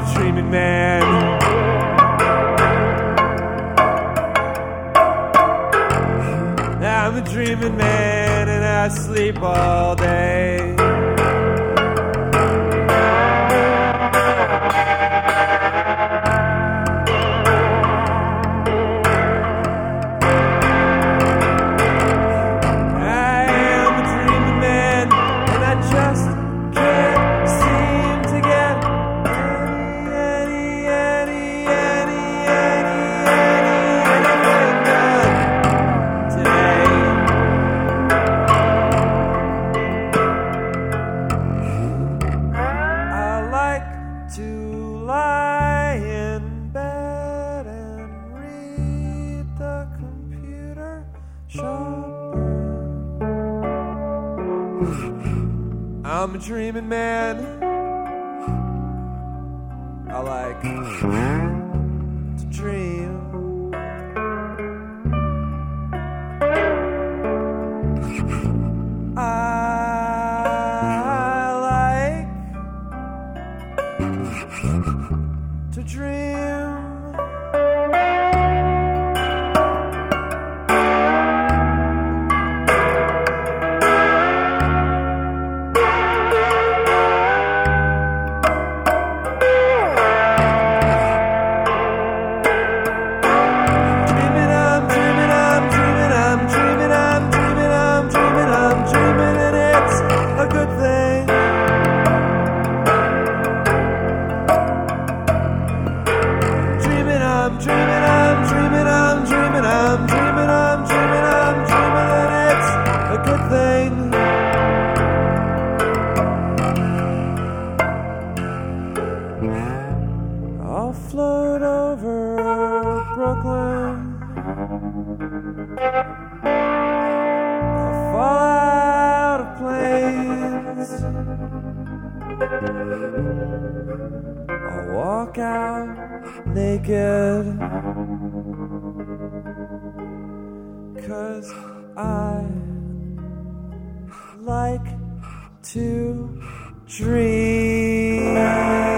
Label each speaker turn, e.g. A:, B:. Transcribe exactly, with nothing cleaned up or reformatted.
A: dreaming man. I'm a dreaming man and I sleep all day. To lie in bed and read the computer shopper. I'm a dreaming man. I like to dream. To dream. Dreaming, I'm dreaming, I'm dreaming, I'm dreaming, I'm dreaming, I'm dreaming, I'm dreaming, and it's a good thing. I'm dreaming, I'm dreaming, I'm dreaming, I'm dreaming, I'm dreaming, I'm dreaming, and it's a good thing. I'll float over Brooklyn. I'll fall out of planes. I'll walk out naked, 'cause I like to dream.